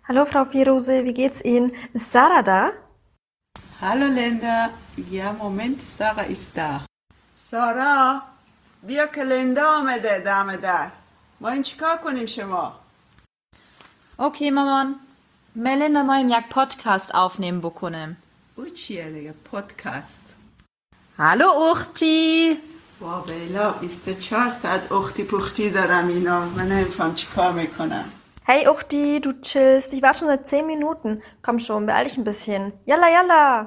Hallo Frau Firuse, wie geht's Ihnen? Ist Sarah da? Hallo Linda, ja Moment Sarah ist da. سارا بیا که لندا آمده دم در. ما این چیکار کنیم شما؟ Okay, مامان. Melinda moim jak podcast aufnehmen بکنم. او چیه دیگه پادکست؟ Hallo Uchti. با بیلا 24 ساعت اختی پختی دارم اینا. من نمیفهم چیکار میکنم. Hey Uchti, du chillst. Ich warte schon seit 10 Minuten. Komm schon, beeil dich ein bisschen. Yalla, yalla!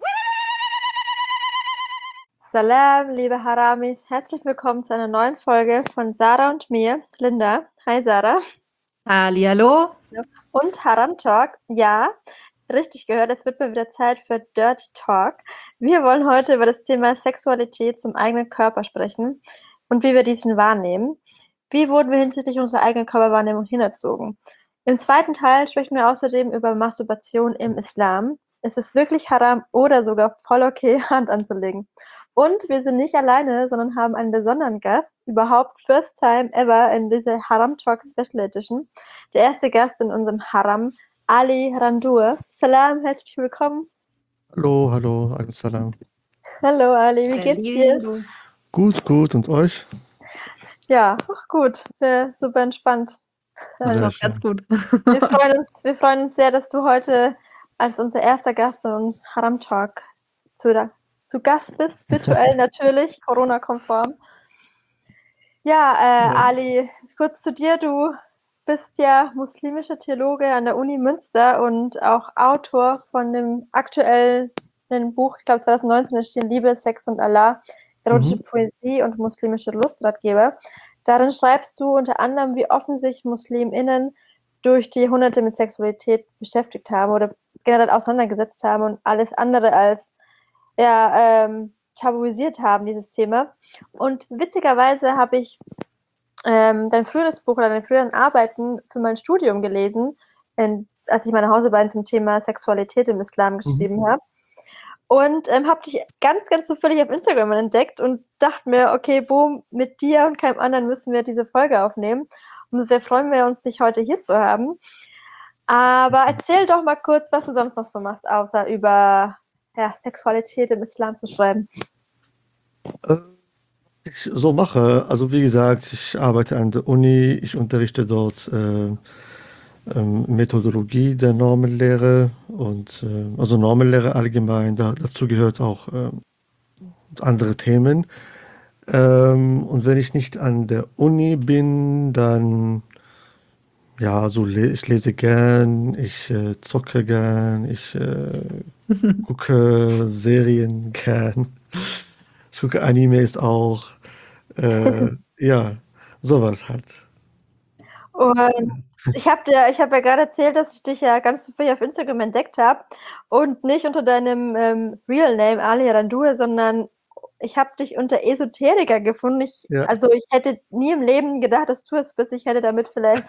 Salam, liebe Haramis. Herzlich willkommen zu einer neuen Folge von Sarah und mir, Linda. Hi Sarah. Hallihallo. Und Haram Talk. Ja, richtig gehört. Es wird mal wieder Zeit für Dirty Talk. Wir wollen heute über das Thema Sexualität zum eigenen Körper sprechen und wie wir diesen wahrnehmen. Wie wurden wir hinsichtlich unserer eigenen Körperwahrnehmung hinerzogen? Im zweiten Teil sprechen wir außerdem über Masturbation im Islam. Ist es wirklich haram oder sogar voll okay, Hand anzulegen? Und wir sind nicht alleine, sondern haben einen besonderen Gast, überhaupt first time ever in dieser Haram Talk Special Edition. Der erste Gast in unserem Haram, Ali Randur. Salam, herzlich willkommen. Hallo, hallo, Salam. Hallo Ali, wie geht's dir? Gut, und euch? Ja, ach gut, super entspannt. Sehr Auch ganz schön. gut. Wir freuen uns sehr, dass du heute als unser erster Gast in unserem Haram Talk zu Gast bist, virtuell natürlich, Corona-konform. Ja, Ali, kurz zu dir. Du bist ja muslimischer Theologe an der Uni Münster und auch Autor von dem aktuellen Buch, ich glaube 2019 erschien Liebe, Sex und Allah, erotische Poesie und muslimische Lustratgeber. Darin schreibst du unter anderem, wie offen sich MuslimInnen durch die Jahrhunderte mit Sexualität beschäftigt haben oder generell auseinandergesetzt haben und alles andere als tabuisiert haben, dieses Thema. Und witzigerweise habe ich dein früheres Buch oder deine früheren Arbeiten für mein Studium gelesen, als ich meine Hausarbeiten zum Thema Sexualität im Islam geschrieben habe. Und habe dich ganz, ganz zufällig auf Instagram entdeckt und dachte mir, okay, boom, mit dir und keinem anderen müssen wir diese Folge aufnehmen. Und wir freuen uns, dich heute hier zu haben. Aber erzähl doch mal kurz, was du sonst noch so machst, außer über Sexualität im Islam zu schreiben. Ich so mache, also wie gesagt, ich arbeite an der Uni, ich unterrichte dort Methodologie der Normenlehre und also Normenlehre allgemein, dazu gehört auch andere Themen. Und wenn ich nicht an der Uni bin, dann ja, so ich lese gern, ich zocke gern, ich gucke Serien gern, ich gucke Animes auch. Ja, sowas halt. Und ich habe ja gerade erzählt, dass ich dich ja ganz zufällig auf Instagram entdeckt habe und nicht unter deinem Real Name Ali Randur, sondern ich habe dich unter Esoteriker gefunden. Ja. Also ich hätte nie im Leben gedacht, dass du es bist. Ich hätte damit vielleicht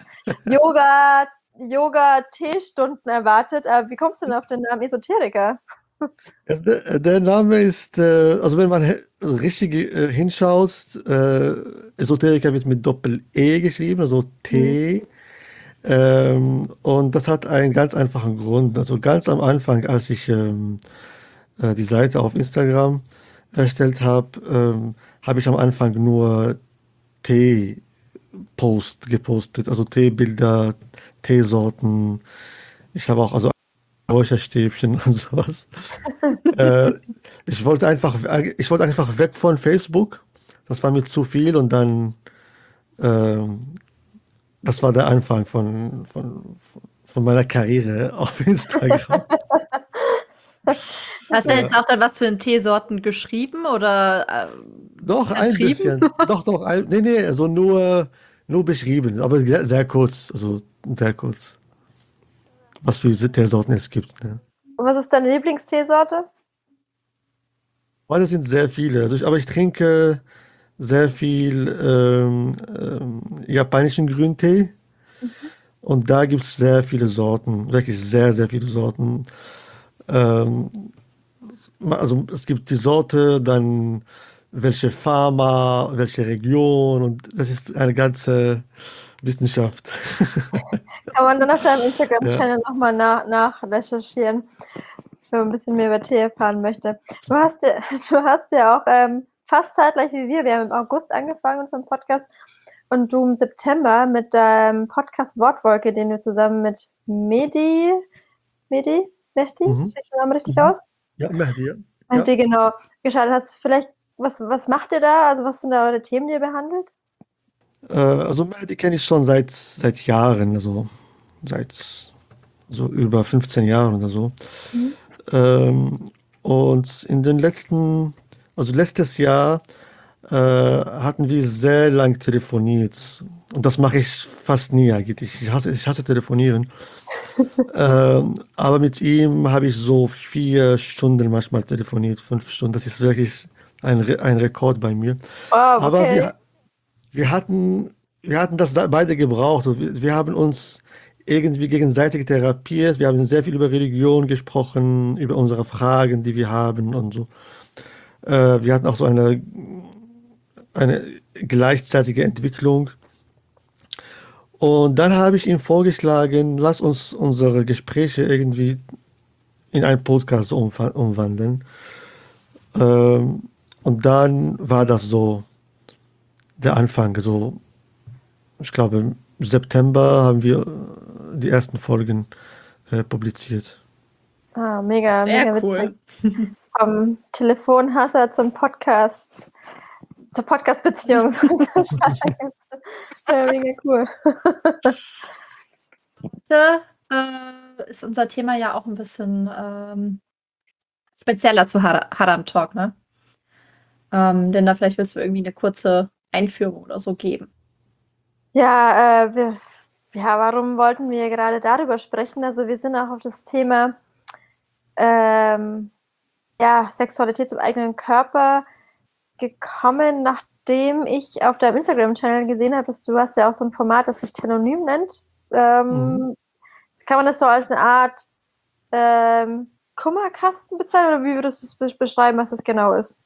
Yoga-Teestunden erwartet. Aber wie kommst du denn auf den Namen Esoteriker? Also der Name ist, also wenn man richtig hinschaut, Esoteriker wird mit Doppel-E geschrieben, also T. Und das hat einen ganz einfachen Grund. Also ganz am Anfang, als ich die Seite auf Instagram erstellt habe, habe ich am Anfang nur Tee-Post gepostet, also Teebilder, Teesorten. Ich habe auch also Räucherstäbchen und sowas. äh, ich wollte einfach weg von Facebook. Das war mir zu viel und dann, ähm, das war der Anfang von meiner Karriere auf Instagram. Hast du jetzt auch dann was zu den Teesorten geschrieben oder Doch, ein vertrieben? bisschen. Doch, nee, also nur beschrieben, aber sehr kurz, also sehr kurz, was für Teesorten es gibt. Ne? Und was ist deine Lieblingsteesorte? Aber das sind sehr viele. Aber ich trinke sehr viel japanischen Grüntee. Und da gibt es sehr viele Sorten, wirklich sehr, sehr viele Sorten. Ähm, also es gibt die Sorte, dann welche Pharma, welche Region und das ist eine ganze Wissenschaft. Kann man dann auf deinem Ja. Instagram-Channel nochmal nachrecherchieren, wenn man ein bisschen mehr über Tee erfahren möchte. Du hast ja auch fast zeitgleich wie wir haben im August angefangen, unseren Podcast, und du im September mit deinem Podcast Wortwolke, den du zusammen mit Mehdi, Mehdi, Mhm. spricht den Namen richtig Mhm. aus? Ja, Mehdi, ja. Mehdi, genau, gestartet hast. Vielleicht, was macht ihr da? Also was sind da eure Themen, die ihr behandelt? Also Mehdi kenne ich schon seit Jahren, also seit so über 15 Jahren oder so. Mhm. Und also letztes Jahr hatten wir sehr lang telefoniert. Und das mache ich fast nie eigentlich. Ich hasse telefonieren. Aber mit ihm habe ich so 4 Stunden manchmal telefoniert, 5 Stunden. Das ist wirklich ein Rekord bei mir. Oh, Aber okay. wir hatten, wir hatten das beide gebraucht. Und wir haben uns irgendwie gegenseitig therapiert. Wir haben sehr viel über Religion gesprochen, über unsere Fragen, die wir haben und so. Wir hatten auch so eine gleichzeitige Entwicklung. Und dann habe ich ihm vorgeschlagen, lass uns unsere Gespräche irgendwie in einen Podcast umwandeln. Und dann war das so der Anfang. So, ich glaube, im September haben wir die ersten Folgen publiziert. Ah, mega, Sehr mega cool. witzig. Vom Telefonhasser zur Podcast-Beziehung. Ja, mega cool. Heute ist unser Thema ja auch ein bisschen spezieller zu Haram Talk, ne? Denn da vielleicht willst du irgendwie eine kurze Einführung oder so geben. Ja, warum wollten wir gerade darüber sprechen? Also wir sind auch auf das Thema Sexualität zum eigenen Körper gekommen, nachdem ich auf deinem Instagram-Channel gesehen habe, dass du hast ja auch so ein Format, das sich Telonym nennt. Mhm. Kann man das so als eine Art Kummerkasten bezeichnen, oder wie würdest du es beschreiben, was das genau ist?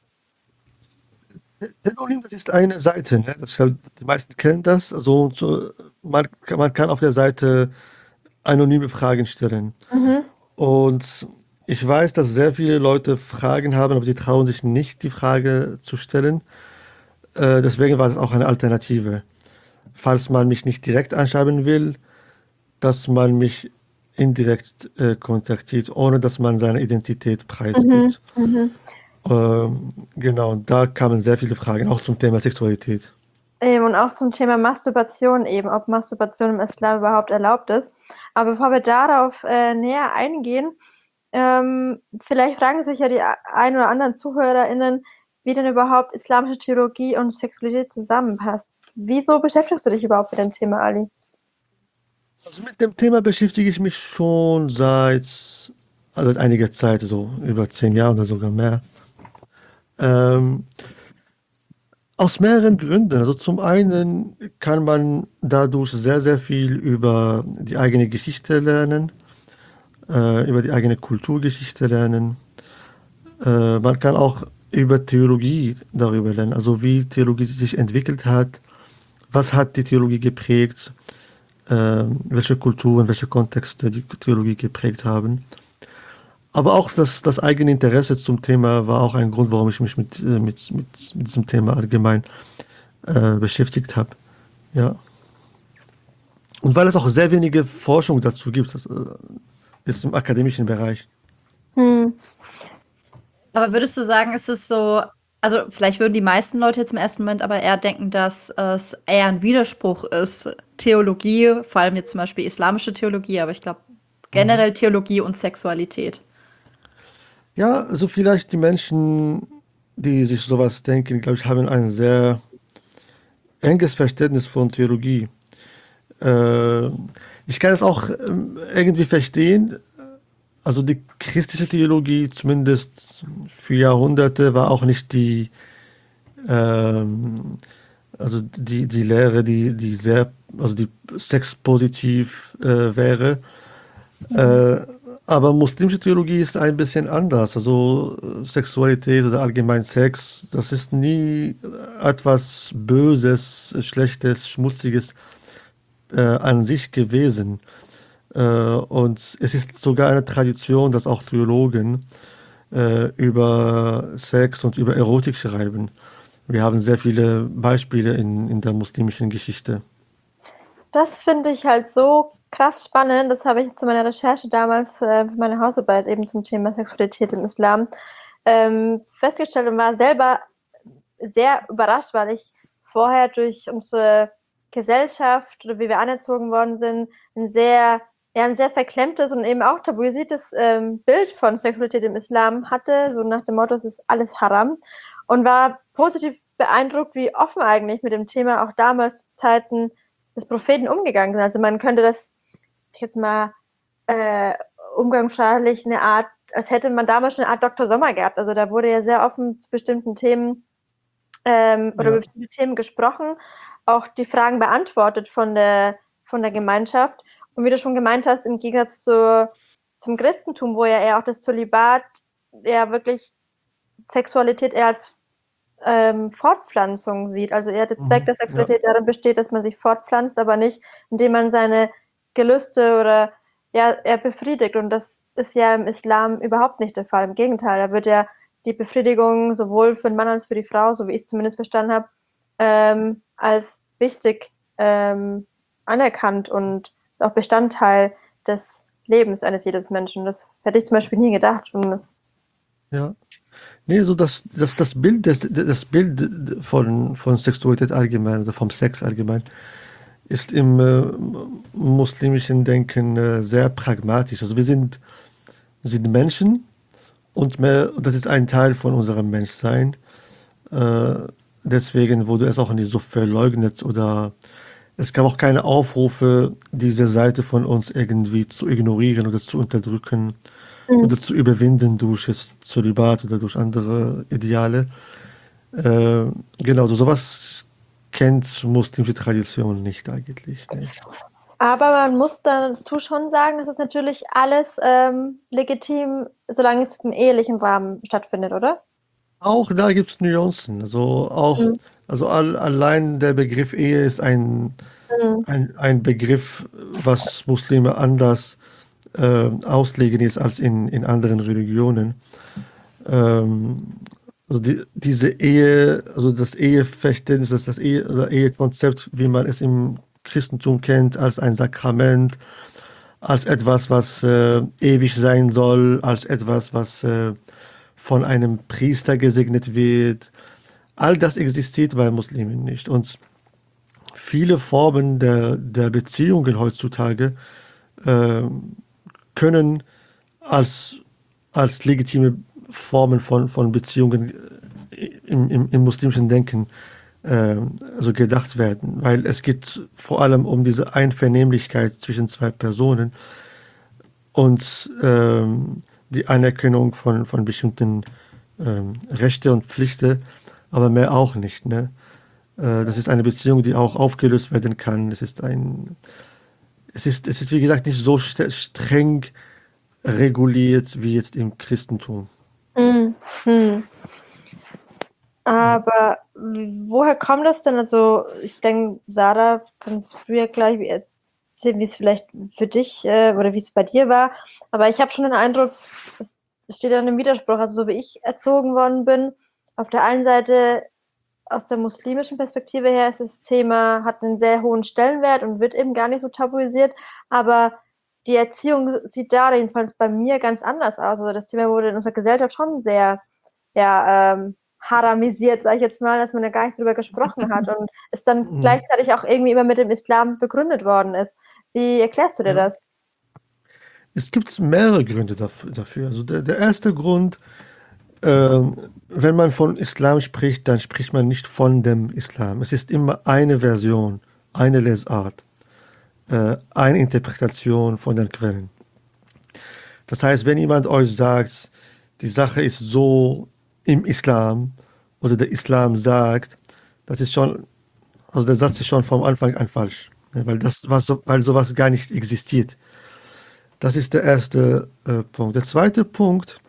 Telonym, das ist eine Seite, ne? Die meisten kennen das. Man kann auf der Seite anonyme Fragen stellen. Mhm. Und ich weiß, dass sehr viele Leute Fragen haben, aber sie trauen sich nicht, die Frage zu stellen. Deswegen war das auch eine Alternative. Falls man mich nicht direkt anschreiben will, dass man mich indirekt kontaktiert, ohne dass man seine Identität Mhm. preisgibt. Mhm. Genau, und da kamen sehr viele Fragen, auch zum Thema Sexualität. Und auch zum Thema Masturbation eben, ob Masturbation im Islam überhaupt erlaubt ist. Aber bevor wir darauf näher eingehen, vielleicht fragen sich ja die ein oder anderen ZuhörerInnen, wie denn überhaupt islamische Theologie und Sexualität zusammenpasst. Wieso beschäftigst du dich überhaupt mit dem Thema, Ali? Also mit dem Thema beschäftige ich mich schon seit einiger Zeit, so über 10 Jahren oder sogar mehr. Ähm, Aus mehreren Gründen. Also zum einen kann man dadurch sehr, sehr viel über die eigene Geschichte lernen, über die eigene Kulturgeschichte lernen. Man kann auch über Theologie darüber lernen, also wie Theologie sich entwickelt hat, was hat die Theologie geprägt, welche Kulturen, welche Kontexte die Theologie geprägt haben. Aber auch das eigene Interesse zum Thema war auch ein Grund, warum ich mich mit diesem Thema allgemein beschäftigt habe. Ja. Und weil es auch sehr wenige Forschung dazu gibt, das ist im akademischen Bereich. Hm. Aber würdest du sagen, ist es so, also vielleicht würden die meisten Leute jetzt im ersten Moment aber eher denken, dass es eher ein Widerspruch ist, Theologie, vor allem jetzt zum Beispiel islamische Theologie, aber ich glaube Mhm. generell Theologie und Sexualität. Ja, also vielleicht die Menschen, die sich sowas denken, glaube ich, haben ein sehr enges Verständnis von Theologie. Äh, Ich kann es auch irgendwie verstehen. Also die christliche Theologie, zumindest für Jahrhunderte, war auch nicht ähm, die Lehre, die sehr, also die sexpositiv wäre. Äh, aber muslimische Theologie ist ein bisschen anders. Also Sexualität oder allgemein Sex, das ist nie etwas Böses, Schlechtes, Schmutziges. an sich gewesen. Und es ist sogar eine Tradition, dass auch Theologen über Sex und über Erotik schreiben. Wir haben sehr viele Beispiele in der muslimischen Geschichte. Das finde ich halt so krass spannend. Das habe ich zu meiner Recherche damals für meine Hausarbeit eben zum Thema Sexualität im Islam festgestellt und war selber sehr überrascht, weil ich vorher durch unsere Gesellschaft oder wie wir anerzogen worden sind, ein sehr verklemmtes und eben auch tabuisiertes Bild von Sexualität im Islam hatte, so nach dem Motto, es ist alles haram, und war positiv beeindruckt, wie offen eigentlich mit dem Thema auch damals zu Zeiten des Propheten umgegangen sind. Also man könnte das jetzt mal umgangssprachlich eine Art, als hätte man damals schon eine Art Dr. Sommer gehabt. Also da wurde ja sehr offen zu bestimmten Themen oder Ja. über bestimmte Themen gesprochen, auch die Fragen beantwortet von der Gemeinschaft. Und wie du schon gemeint hast, im Gegensatz zum Christentum, wo ja eher auch das Zölibat ja wirklich Sexualität eher als Fortpflanzung sieht. Also eher der Zweck der Ja. Sexualität darin besteht, dass man sich fortpflanzt, aber nicht, indem man seine Gelüste oder er befriedigt. Und das ist ja im Islam überhaupt nicht der Fall. Im Gegenteil, da wird ja die Befriedigung sowohl für den Mann als für die Frau, so wie ich es zumindest verstanden habe, als wichtig anerkannt und auch Bestandteil des Lebens eines jedes Menschen. Das hätte ich zum Beispiel nie gedacht. Und Ja. Nee, so das Bild, das Bild von Sexualität allgemein oder vom Sex allgemein ist im muslimischen Denken sehr pragmatisch. Also wir sind Menschen und das ist ein Teil von unserem Menschsein. Deswegen wurde es auch nicht so verleugnet oder es gab auch keine Aufrufe, diese Seite von uns irgendwie zu ignorieren oder zu unterdrücken oder zu überwinden durch das Zölibat oder durch andere Ideale. Genau, so sowas kennt muslimische Tradition nicht eigentlich. Ne? aber man muss dazu schon sagen, das ist natürlich alles legitim, solange es im ehelichen Rahmen stattfindet, oder? Auch da gibt es Nuancen. Also allein der Begriff Ehe ist ein Begriff, was Muslime anders auslegen jetzt als in anderen Religionen. Also diese Ehe, also das Eheverständnis, das oder Ehekonzept, wie man es im Christentum kennt, als ein Sakrament, als etwas, was ewig sein soll, als etwas, was von einem Priester gesegnet wird. All das existiert bei Muslimen nicht. Und viele Formen der Beziehungen heutzutage können als legitime Formen von Beziehungen im muslimischen Denken also gedacht werden, weil es geht vor allem um diese Einvernehmlichkeit zwischen zwei Personen und die Anerkennung von bestimmten Rechte und Pflichten, aber mehr auch nicht. Ne? Das ist eine Beziehung, die auch aufgelöst werden kann. Es ist wie gesagt nicht so streng reguliert wie jetzt im Christentum. Mhm. Aber woher kommt das denn? Also ich denke, Sarah, kannst du ja gleich erzählen, wie es vielleicht für dich oder wie es bei dir war. Aber ich habe schon den Eindruck, es steht ja in einem Widerspruch. Also so wie ich erzogen worden bin, auf der einen Seite aus der muslimischen Perspektive her ist das Thema, hat einen sehr hohen Stellenwert und wird eben gar nicht so tabuisiert. Aber die Erziehung sieht da jedenfalls bei mir ganz anders aus. Also das Thema wurde in unserer Gesellschaft schon sehr haramisiert, sage ich jetzt mal, dass man da gar nicht drüber gesprochen hat und es dann gleichzeitig auch irgendwie immer mit dem Islam begründet worden ist. Wie erklärst du dir das? Es gibt mehrere Gründe dafür. Also der erste Grund, wenn man von Islam spricht, dann spricht man nicht von dem Islam. Es ist immer eine Version, eine Lesart, eine Interpretation von den Quellen. Das heißt, wenn jemand euch sagt, die Sache ist so im Islam oder der Islam sagt, das ist schon, also der Satz ist schon vom Anfang an falsch, ne, weil sowas gar nicht existiert. Das ist der erste Punkt. Der zweite Punkt,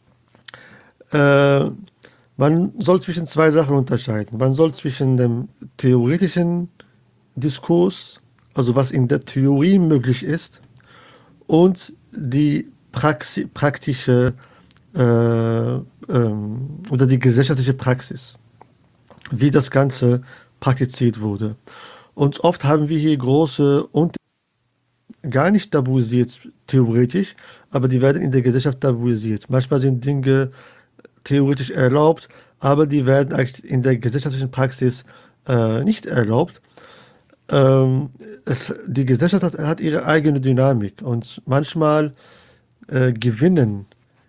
man soll zwischen zwei Sachen unterscheiden. Man soll zwischen dem theoretischen Diskurs, also was in der Theorie möglich ist, und die praktische oder die gesellschaftliche Praxis, wie das Ganze praktiziert wurde. Und oft haben wir hier große und gar nicht tabuisiert theoretisch, aber die werden in der Gesellschaft tabuisiert. Manchmal sind Dinge theoretisch erlaubt, aber die werden eigentlich in der gesellschaftlichen Praxis nicht erlaubt. Die Gesellschaft hat ihre eigene Dynamik, und manchmal gewinnen,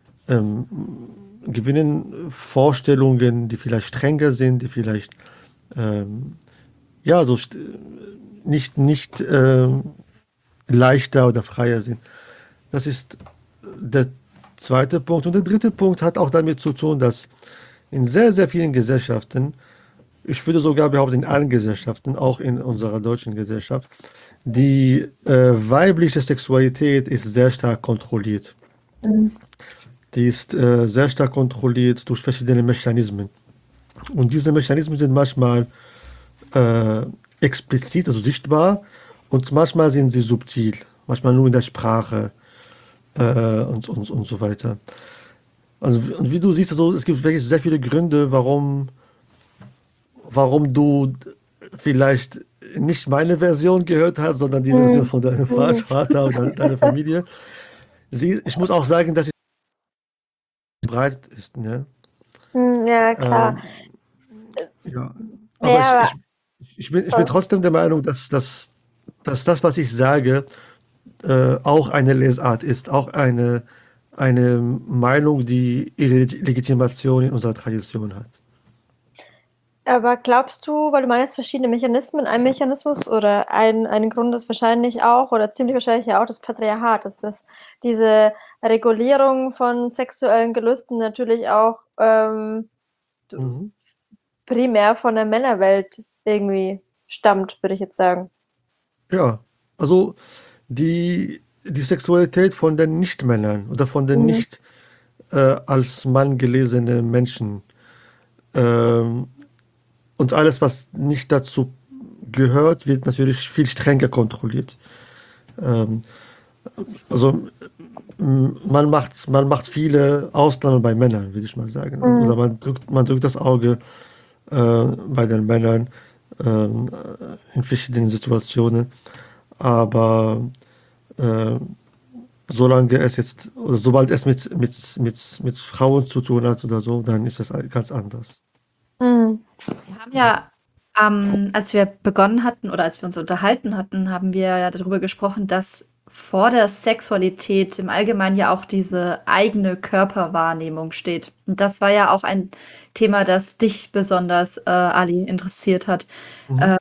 gewinnen Vorstellungen, die vielleicht strenger sind, die vielleicht ja, so nicht leichter oder freier sind. Das ist der zweite Punkt. Und der dritte Punkt hat auch damit zu tun, dass in sehr, sehr vielen Gesellschaften, ich würde sogar behaupten, in allen Gesellschaften, auch in unserer deutschen Gesellschaft, die weibliche Sexualität ist sehr stark kontrolliert. Die ist sehr stark kontrolliert durch verschiedene Mechanismen. Und diese Mechanismen sind manchmal explizit, also sichtbar, und manchmal sind sie subtil, manchmal nur in der Sprache und so weiter. Und wie du siehst, also, es gibt wirklich sehr viele Gründe, warum du vielleicht nicht meine Version gehört hast, sondern die Version von deinem Vater oder deiner Familie. Ich muss auch sagen, dass es breit ist, ne? Ja, klar. Ja. Naja, Aber aber ich bin trotzdem der Meinung, dass das, was ich sage, auch eine Lesart ist, auch eine Meinung, die ihre Legitimation in unserer Tradition hat. Aber glaubst du, weil du meinst verschiedene Mechanismen, ein Mechanismus oder ein Grund ist wahrscheinlich auch oder ziemlich wahrscheinlich ja auch das Patriarchat, dass das diese Regulierung von sexuellen Gelüsten natürlich auch Mhm. primär von der Männerwelt irgendwie stammt, würde ich jetzt sagen. Ja, also die Sexualität von den Nichtmännern oder von den nicht als Mann gelesenen Menschen, ähm, und alles, was nicht dazu gehört, wird natürlich viel strenger kontrolliert. Ähm, also man macht viele Ausnahmen bei Männern, würde ich mal sagen. Oder man drückt das Auge bei den Männern in verschiedenen Situationen. Aber äh, solange es jetzt, oder sobald es mit Frauen zu tun hat oder so, dann ist das ganz anders. Wir haben ja, als wir begonnen hatten oder als wir uns unterhalten hatten, haben wir ja darüber gesprochen, dass vor der Sexualität im Allgemeinen ja auch diese eigene Körperwahrnehmung steht. Und das war ja auch ein Thema, das dich besonders, Ali, interessiert hat. Mhm.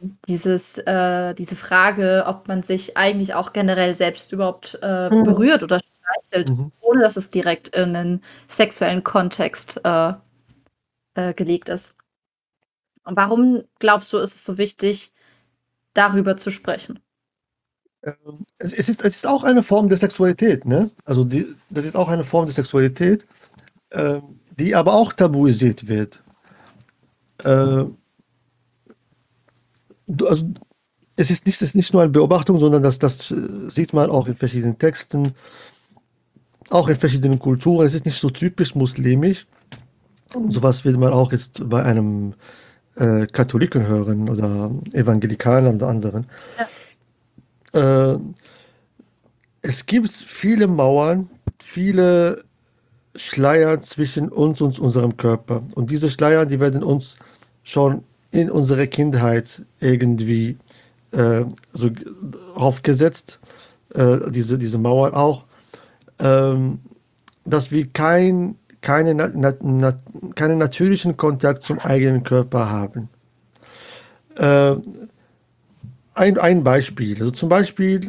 Diese Frage, ob man sich eigentlich auch generell selbst überhaupt berührt oder streichelt, Mhm. ohne dass es direkt in einen sexuellen Kontext gelegt ist. Und warum glaubst du, ist es so wichtig, darüber zu sprechen? Es ist auch eine Form der Sexualität, ne? Also das ist auch eine Form der Sexualität, die aber auch tabuisiert wird. Äh, also es ist nicht nur eine Beobachtung, sondern das sieht man auch in verschiedenen Texten, auch in verschiedenen Kulturen. Es ist nicht so typisch muslimisch. Sowas wird man auch jetzt bei einem Katholiken hören oder Evangelikalen oder anderen. Äh, Es gibt viele Mauern, viele Schleier zwischen uns und unserem Körper. Und diese Schleier, die werden uns schon in unserer Kindheit irgendwie so aufgesetzt, diese Mauern auch, dass wir keinen natürlichen Kontakt zum eigenen Körper haben. Äh, ein Beispiel, also zum Beispiel,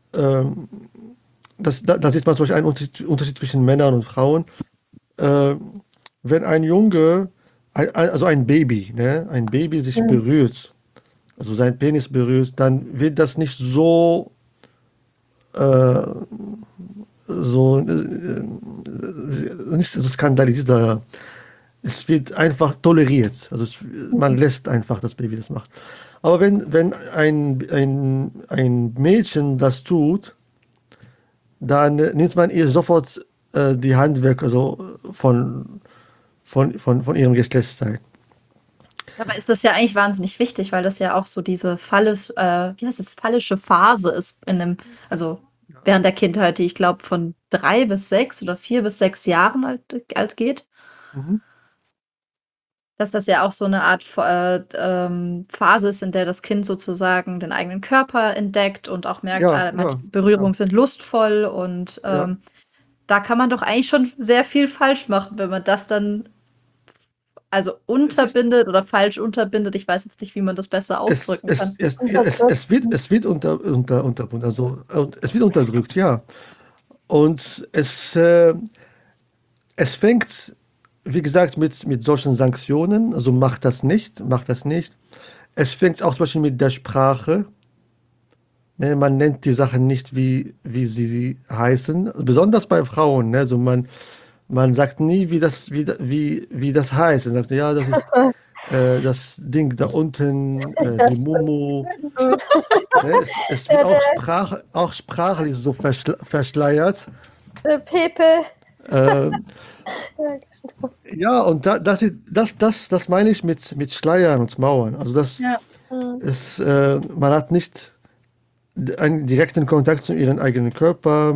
da sieht man zum Beispiel einen Unterschied zwischen Männern und Frauen. Äh, wenn ein Junge, also ein Baby, ne, ein Baby sich berührt, also sein Penis berührt, dann wird das nicht äh, nicht so skandalisiert. Es wird einfach toleriert. Also man lässt einfach das Baby das macht. Aber wenn ein Mädchen das tut, dann nimmt man ihr sofort die Hand weg, also von ihrem Geschlechtsteil. Dabei ist das ja eigentlich wahnsinnig wichtig, weil das ja auch so diese wie heißt es, phallische Phase ist also während der Kindheit, die ich glaube von 3 bis 6 oder 4 bis 6 Jahren alt geht. Mhm. Dass das ja auch so eine Art Phase ist, in der das Kind sozusagen den eigenen Körper entdeckt und auch merkt, Ja, manche ja, Berührungen ja, sind lustvoll und ja. da kann man doch eigentlich schon sehr viel falsch machen, wenn man das dann also Es ist, unterbindet oder falsch unterbindet. Ich weiß jetzt nicht, wie man das besser ausdrücken kann. Unterdrückt. es wird unterbunden, also es wird unterdrückt, ja. Und es fängt, wie gesagt, mit solchen Sanktionen, also macht das nicht. Es fängt auch zum Beispiel mit der Sprache. Ne, man nennt die Sachen nicht, wie sie heißen, besonders bei Frauen. Ne? Also man sagt nie, wie das heißt. Man sagt, ja, das ist das Ding da unten, Ja, die stimmt. Mumu. Gut. Ne? Es wird Ja, auch, auch sprachlich so verschleiert. der Pepe. Äh, Ja, ja, und das meine ich mit Schleiern und Mauern. Also Ja. mhm. man hat nicht einen direkten Kontakt zu ihrem eigenen Körper,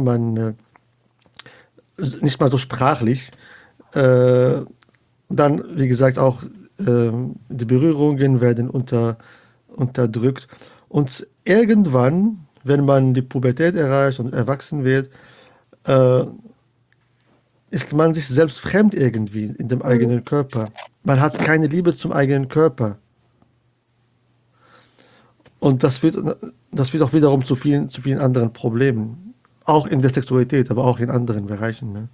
nicht mal so sprachlich. Äh, Dann, wie gesagt, auch die Berührungen werden unterdrückt. Und irgendwann, wenn man die Pubertät erreicht und erwachsen wird, äh, ist man sich selbst fremd irgendwie in dem Mhm. eigenen Körper. Man hat keine Liebe zum eigenen Körper. Und das führt auch wiederum zu vielen anderen Problemen. Auch in der Sexualität, aber auch in anderen Bereichen. Ne?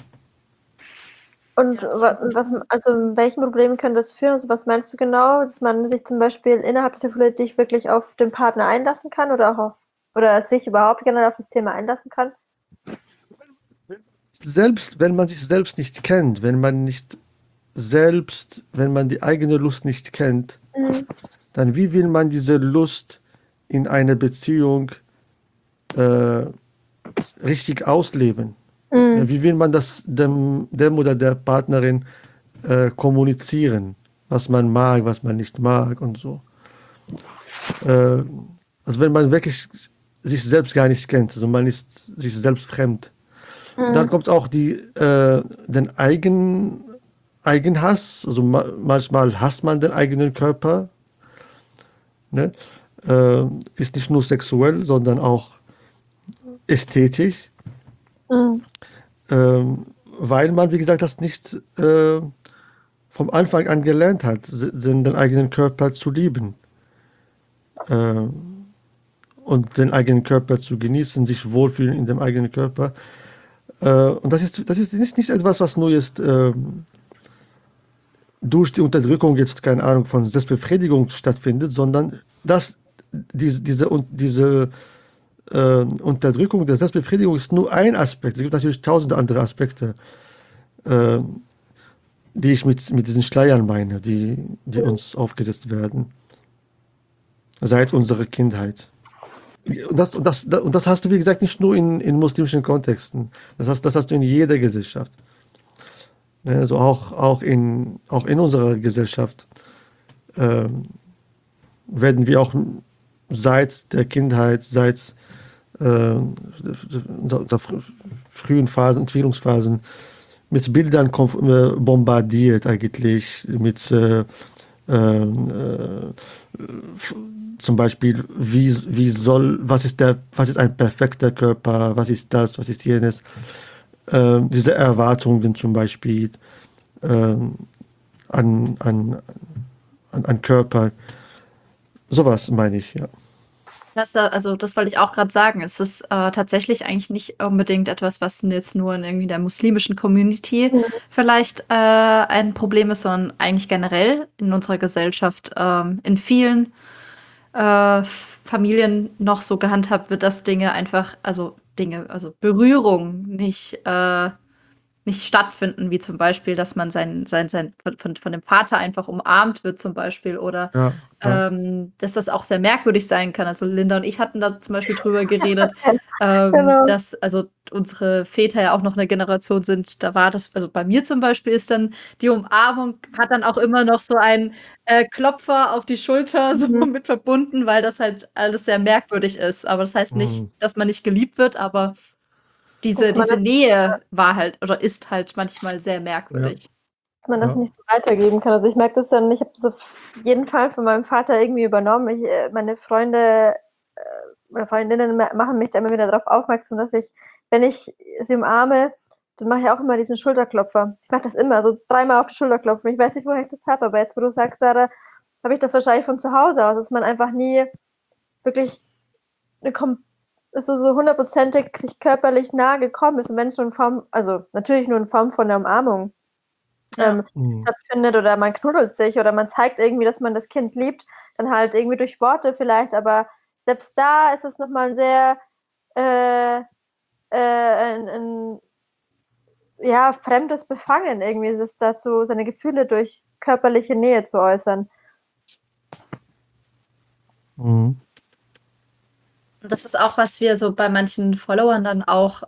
Und Ja, absolut. also welchen Problemen könnte das führen? Also was meinst du genau? Dass man sich zum Beispiel innerhalb der Sexualität nicht wirklich auf den Partner einlassen kann oder auch oder sich überhaupt generell auf das Thema einlassen kann? Selbst wenn man sich selbst nicht kennt, wenn man die eigene Lust nicht kennt, Mhm. dann wie will man diese Lust in einer Beziehung äh, richtig ausleben? Ja, Mhm. wie will man das dem oder der Partnerin kommunizieren, was man mag, was man nicht mag und so. Äh, also wenn man wirklich sich selbst gar nicht kennt, also man ist sich selbst fremd. Dann Mhm. kommt auch den Eigenhass, also manchmal hasst man den eigenen Körper, ne? Ist nicht nur sexuell, sondern auch ästhetisch, Mhm. weil man, wie gesagt, das nicht vom Anfang an gelernt hat, den eigenen Körper zu lieben äh, und den eigenen Körper zu genießen, sich wohlfühlen in dem eigenen Körper. Und das ist nicht etwas, was nur jetzt durch die Unterdrückung jetzt, keine Ahnung, von Selbstbefriedigung stattfindet, sondern dass diese Unterdrückung der Selbstbefriedigung ist nur ein Aspekt. Es gibt natürlich tausende andere Aspekte, äh, die ich mit diesen Schleiern meine, die uns aufgesetzt werden, seit unserer Kindheit. Und das hast du, wie gesagt, nicht nur in muslimischen Kontexten. Das hast du in jeder Gesellschaft. Ne? Also auch in unserer Gesellschaft ähm, werden wir auch seit der Kindheit, seit der frühen Phasen, Entwicklungsphasen mit Bildern bombardiert eigentlich, zum Beispiel, was ist ein perfekter Körper, was ist das, was ist jenes, diese Erwartungen zum Beispiel ähm, an, an, an Körper, sowas meine ich, ja. Also das wollte ich auch gerade sagen. Es ist tatsächlich eigentlich nicht unbedingt etwas, was jetzt nur in irgendwie der muslimischen Community Mhm. vielleicht ein Problem ist, sondern eigentlich generell in unserer Gesellschaft in vielen Familien noch so gehandhabt wird, dass Dinge einfach, also Berührung nicht nicht stattfinden, wie zum Beispiel, dass man von dem Vater einfach umarmt wird zum Beispiel oder Ja. dass das auch sehr merkwürdig sein kann. Also Linda und ich hatten da zum Beispiel drüber geredet, Genau. dass also unsere Väter ja auch noch eine Generation sind, da war das, also bei mir zum Beispiel ist dann die Umarmung, hat dann auch immer noch so ein Klopfer auf die Schulter so Mhm. mit verbunden, weil das halt alles sehr merkwürdig ist. Aber das heißt nicht, Mhm. dass man nicht geliebt wird, aber Dass man diese Nähe war halt oder ist halt manchmal sehr Ja. merkwürdig. das Ja. nicht so weitergeben kann. Also ich merke das dann, ich habe das auf jeden Fall von meinem Vater irgendwie übernommen. Meine Freunde oder Freundinnen machen mich da immer wieder darauf aufmerksam, dass ich, wenn ich sie umarme, dann mache ich auch immer diesen Schulterklopfer. Ich mache das immer, so 3-mal auf die Schulter klopfen. Ich weiß nicht, woher ich das habe, aber jetzt, wo du sagst, Sarah, habe ich das wahrscheinlich von zu Hause aus, dass man einfach nie wirklich so hundertprozentig sich körperlich nahe gekommen ist. Und wenn es nur in Form, also natürlich nur in Form von einer Umarmung Ja. Mhm. stattfindet oder man knuddelt sich oder man zeigt irgendwie, dass man das Kind liebt, dann halt irgendwie durch Worte vielleicht, aber selbst da ist es nochmal ein sehr ein ja, fremdes Befangen irgendwie, ist es dazu, seine Gefühle durch körperliche Nähe zu äußern. Mhm. Und das ist auch, was wir so bei manchen Followern dann auch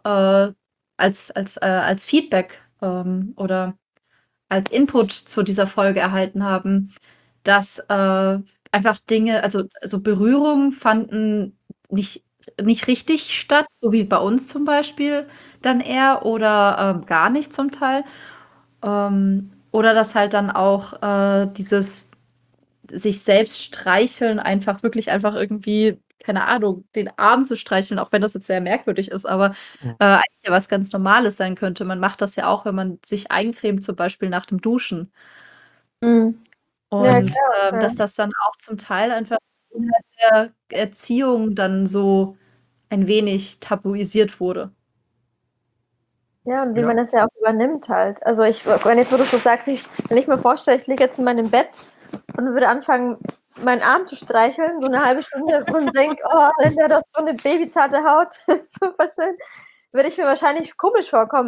als Feedback oder als Input zu dieser Folge erhalten haben, dass einfach Dinge, also so Berührungen fanden nicht, nicht richtig statt, so wie bei uns zum Beispiel dann eher oder gar nicht zum Teil. Oder dass halt dann auch dieses sich selbst streicheln, einfach wirklich einfach irgendwie, keine Ahnung, den Arm zu streicheln, auch wenn das jetzt sehr merkwürdig ist, aber Mhm. eigentlich ja was ganz Normales sein könnte. Man macht das ja auch, wenn man sich eincremt, zum Beispiel nach dem Duschen. Mhm. Ja, Und klar. Ja. dass das dann auch zum Teil einfach innerhalb der Erziehung dann so ein wenig tabuisiert wurde. Ja, und wie Ja. man das ja auch übernimmt halt. Also wenn jetzt, wo du so sagst, wenn ich mir vorstelle, ich liege jetzt in meinem Bett und würde anfangen, meinen Arm zu streicheln, so eine halbe Stunde und denke, oh, Linda, du hast so eine babyzarte Haut, super schön, würde ich mir wahrscheinlich komisch vorkommen,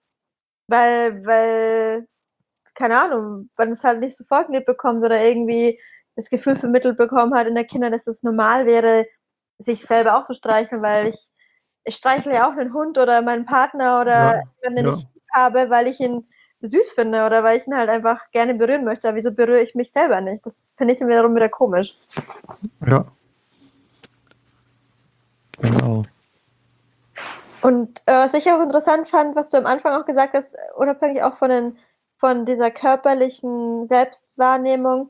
weil, keine Ahnung, man es halt nicht so vorgelebt bekommt oder irgendwie das Gefühl vermittelt bekommen hat in der Kinder, dass es normal wäre, sich selber auch zu streicheln, weil ich streichle ja auch einen Hund oder meinen Partner oder Ja. jemanden, den Ja. ich lieb habe, weil ich ihn süß finde oder weil ich ihn halt einfach gerne berühren möchte. Aber wieso berühre ich mich selber nicht? Das finde ich dann wiederum wieder komisch. Ja. Genau. Und was ich auch interessant fand, was du am Anfang auch gesagt hast, unabhängig auch von dieser körperlichen Selbstwahrnehmung,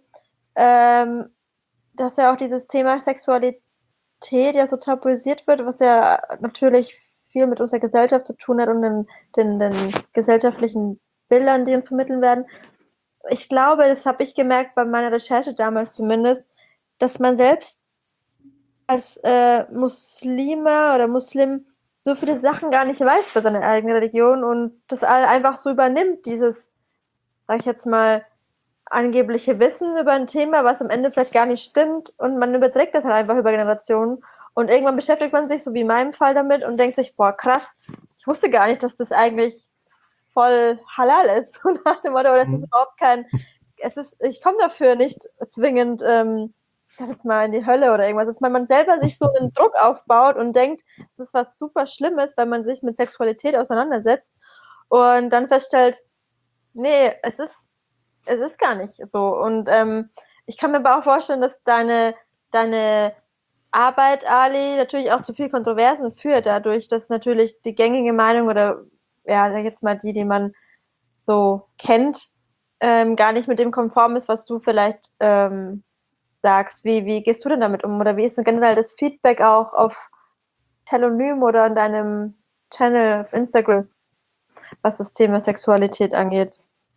dass ja auch dieses Thema Sexualität ja so tabuisiert wird, was ja natürlich viel mit unserer Gesellschaft zu tun hat und den gesellschaftlichen Bildern, die uns vermitteln werden. Ich glaube, das habe ich gemerkt bei meiner Recherche damals zumindest, dass man selbst als Muslime oder Muslim so viele Sachen gar nicht weiß für seine eigene Religion und das einfach so übernimmt, dieses, sag ich jetzt mal, angebliche Wissen über ein Thema, was am Ende vielleicht gar nicht stimmt und man überträgt das halt einfach über Generationen und irgendwann beschäftigt man sich, so wie in meinem Fall, damit und denkt sich, boah, krass, ich wusste gar nicht, dass das eigentlich voll halal ist, so nach dem Motto, oder das ist Mhm. überhaupt kein, ich komme dafür nicht zwingend, ich sag jetzt mal in die Hölle oder irgendwas, dass man selber sich so einen Druck aufbaut und denkt, das ist was super Schlimmes, weil man sich mit Sexualität auseinandersetzt und dann feststellt, nee, es ist gar nicht so. Und ich kann mir aber auch vorstellen, dass deine Arbeit, Ali, natürlich auch zu viel Kontroversen führt, dadurch, dass natürlich die gängige Meinung oder ja, sag ich jetzt mal die man so kennt, gar nicht mit dem konform ist, was du vielleicht sagst. Wie gehst du denn damit um? Oder wie ist denn generell das Feedback auch auf Telonym oder in deinem Channel auf Instagram, was das Thema Sexualität angeht?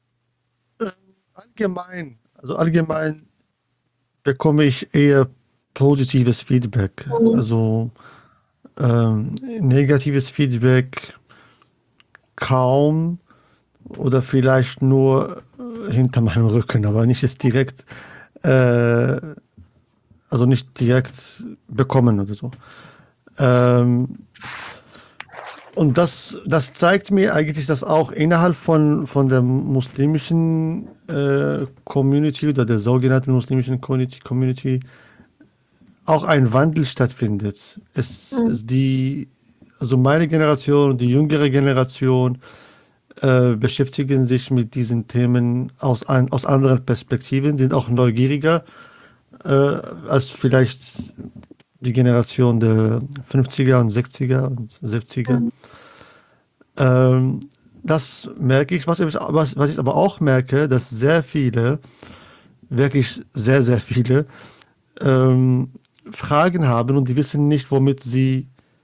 Allgemein bekomme ich eher positives Feedback. Mhm. Also negatives Feedback kaum oder vielleicht nur hinter meinem Rücken, aber nicht jetzt direkt, äh, also nicht direkt bekommen oder so. Ähm, Und das zeigt mir eigentlich, dass auch innerhalb von der muslimischen Community oder der sogenannten muslimischen Community auch ein Wandel stattfindet. Mhm. Also meine Generation, die jüngere Generation beschäftigen sich mit diesen Themen aus anderen Perspektiven, sind auch neugieriger als vielleicht die Generation der 50er und 60er und 70er. Mhm. Ähm, Das merke ich. Was ich aber auch merke, dass sehr viele, wirklich sehr, sehr viele, Fragen haben und die wissen nicht, womit sie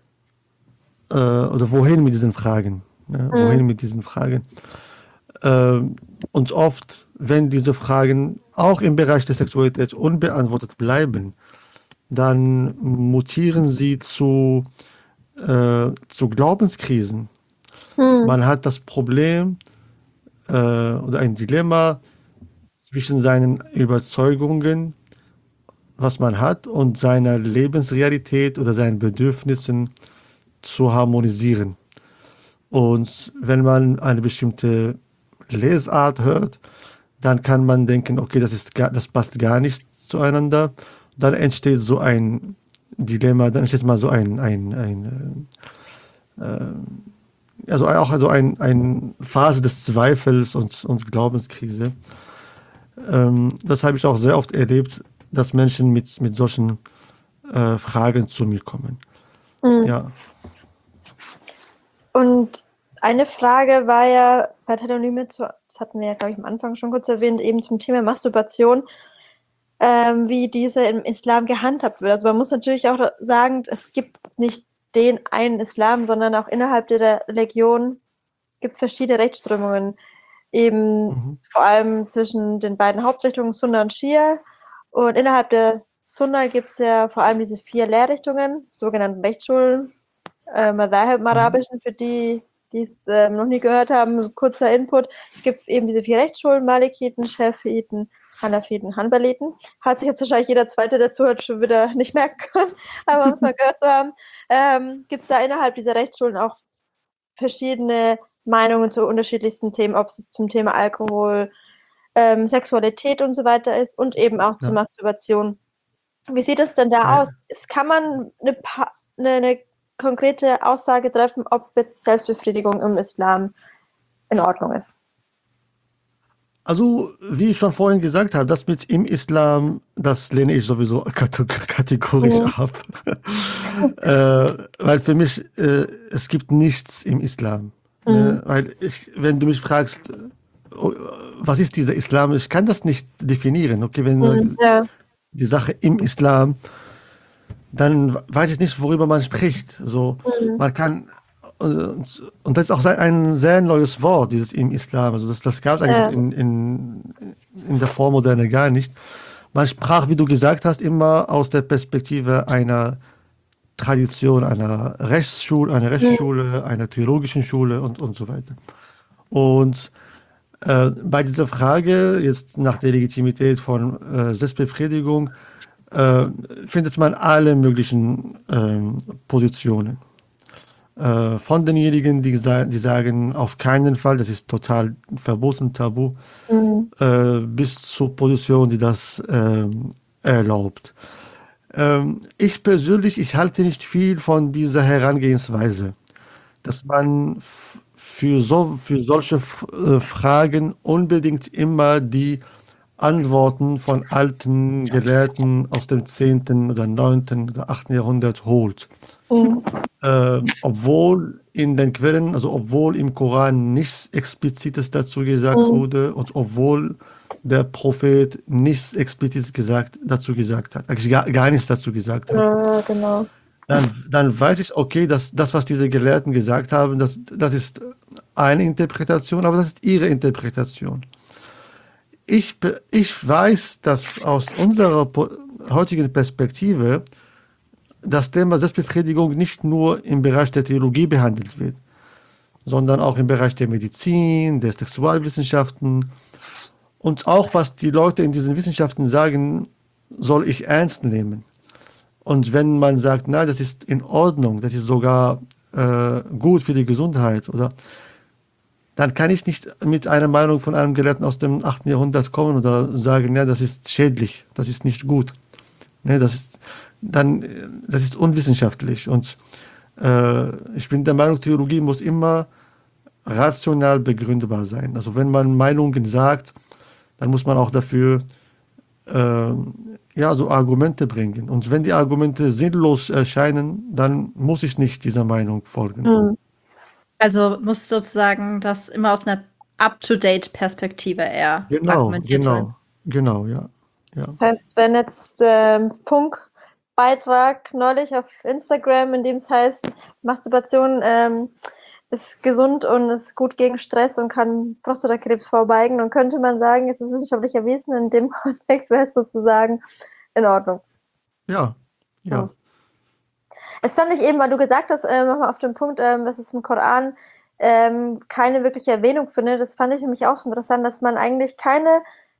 oder wohin mit diesen Fragen. Ja, wohin Mhm. mit diesen Fragen. Ähm, und oft, wenn diese Fragen auch im Bereich der Sexualität unbeantwortet bleiben, dann mutieren sie zu Glaubenskrisen. Mhm. Man hat das Problem oder ein Dilemma zwischen seinen Überzeugungen, was man hat, und seiner Lebensrealität oder seinen Bedürfnissen zu harmonisieren. Und wenn man eine bestimmte Lesart hört, dann kann man denken, okay, das passt gar nicht zueinander. Dann entsteht so ein Dilemma, dann entsteht mal so also auch also eine Phase des Zweifels und Glaubenskrise. Das habe ich auch sehr oft erlebt, dass Menschen mit solchen Fragen zu mir kommen. Mhm. Ja. Und eine Frage war ja bei Telonym, das hatten wir ja, glaube ich, am Anfang schon kurz erwähnt, eben zum Thema Masturbation, wie diese im Islam gehandhabt wird. Also man muss natürlich auch sagen, es gibt nicht den einen Islam, sondern auch innerhalb der Religion gibt es verschiedene Rechtsströmungen. Eben Mhm. vor allem zwischen den beiden Hauptrichtungen Sunna und Schia. Und innerhalb der Sunna gibt es ja vor allem diese 4 Lehrrichtungen, sogenannten Rechtsschulen, Madhahib im Mhm. Arabischen, für die, die es noch nie gehört haben, kurzer Input. Es gibt eben diese 4 Rechtsschulen, Malikiten, Schäfiten, Hanafiten, Hanbaliten. Hat sich jetzt wahrscheinlich jeder Zweite, der zuhört, schon wieder nicht merken können, aber um es mal gehört zu haben, gibt es da innerhalb dieser Rechtsschulen auch verschiedene Meinungen zu unterschiedlichsten Themen, ob es zum Thema Alkohol, Sexualität und so weiter ist und eben auch zur Ja. Masturbation. Wie sieht es denn da aus? Ja. Kann man eine konkrete Aussage treffen, ob jetzt Selbstbefriedigung im Islam in Ordnung ist? Also, wie ich schon vorhin gesagt habe, das mit im Islam, das lehne ich sowieso kategorisch Mhm. ab. Weil für mich, es gibt nichts im Islam. Mhm. Ne? Wenn du mich fragst, oh, was ist dieser Islam, ich kann das nicht definieren. Okay, wenn Mhm. Ja. die Sache im Islam, dann weiß ich nicht, worüber man spricht. So, Mhm. man kann, und das ist auch ein sehr neues Wort, dieses im Islam. Also das gab es eigentlich Ja. in der Vormoderne gar nicht. Man sprach, wie du gesagt hast, immer aus der Perspektive einer Tradition, einer Mhm. Rechtsschule, einer theologischen Schule und so weiter. Und bei dieser Frage jetzt nach der Legitimität von Selbstbefriedigung äh, findet man alle möglichen Positionen. Von denjenigen, die sagen, auf keinen Fall, das ist total verboten, tabu, Mhm. bis zur Position, die das erlaubt. Ich persönlich, ich halte nicht viel von dieser Herangehensweise, dass man für solche Fragen unbedingt immer die Antworten von alten Gelehrten aus dem 10. oder 9. oder 8. Jahrhundert holt. Mhm. Obwohl im Koran nichts Explizites dazu gesagt Mhm. wurde und obwohl der Prophet nichts Explizites dazu gesagt hat, eigentlich gar nichts dazu gesagt hat, Ja, genau. dann weiß ich, okay, dass das, was diese Gelehrten gesagt haben, das ist eine Interpretation, aber das ist ihre Interpretation. Ich weiß, dass aus unserer heutigen Perspektive das Thema Selbstbefriedigung nicht nur im Bereich der Theologie behandelt wird, sondern auch im Bereich der Medizin, der Sexualwissenschaften und auch was die Leute in diesen Wissenschaften sagen, soll ich ernst nehmen. Und wenn man sagt, na, das ist in Ordnung, das ist sogar gut für die Gesundheit, oder dann kann ich nicht mit einer Meinung von einem Gelehrten aus dem 8. Jahrhundert kommen oder sagen, ja, das ist schädlich, das ist nicht gut. Ne, das ist unwissenschaftlich. Und ich bin der Meinung, Theologie muss immer rational begründbar sein. Also wenn man Meinungen sagt, dann muss man auch dafür ja, so Argumente bringen. Und wenn die Argumente sinnlos erscheinen, dann muss ich nicht dieser Meinung folgen. Mhm. Also muss sozusagen das immer aus einer Up-to-Date-Perspektive eher argumentiert werden. Genau, ja. Ja. Das heißt, wenn jetzt Funkbeitrag neulich auf Instagram, in dem es heißt, Masturbation ist gesund und ist gut gegen Stress und kann Prostatakrebs vorbeugen, dann könnte man sagen, es ist wissenschaftlich erwiesen, in dem Kontext wäre es sozusagen in Ordnung. Ja. Es fand ich eben, weil du gesagt hast, nochmal auf den Punkt, dass es im Koran keine wirkliche Erwähnung findet, das fand ich nämlich auch so interessant, dass man eigentlich keine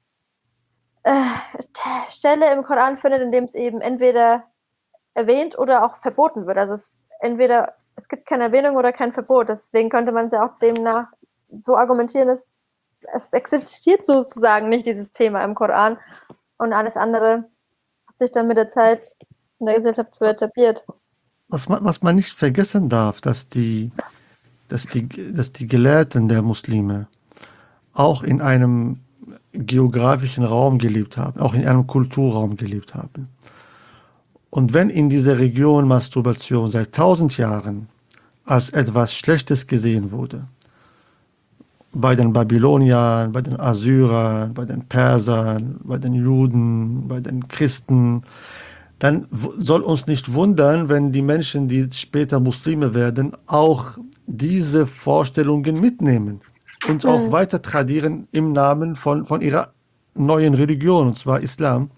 Stelle im Koran findet, in dem es eben entweder erwähnt oder auch verboten wird. Also es gibt keine Erwähnung oder kein Verbot. Deswegen könnte man es ja auch demnach so argumentieren, dass es existiert sozusagen nicht dieses Thema im Koran und alles andere hat sich dann mit der Zeit in der Gesellschaft so etabliert. Was man nicht vergessen darf, dass die Gelehrten der Muslime auch in einem geografischen Raum gelebt haben, auch in einem Kulturraum gelebt haben. Und wenn in dieser Region Masturbation seit 1000 Jahren als etwas Schlechtes gesehen wurde, bei den Babyloniern, bei den Assyrern, bei den Persern, bei den Juden, bei den Christen, dann soll uns nicht wundern, wenn die Menschen, die später Muslime werden, auch diese Vorstellungen mitnehmen und auch weiter tradieren im Namen von ihrer neuen Religion, und zwar Islam.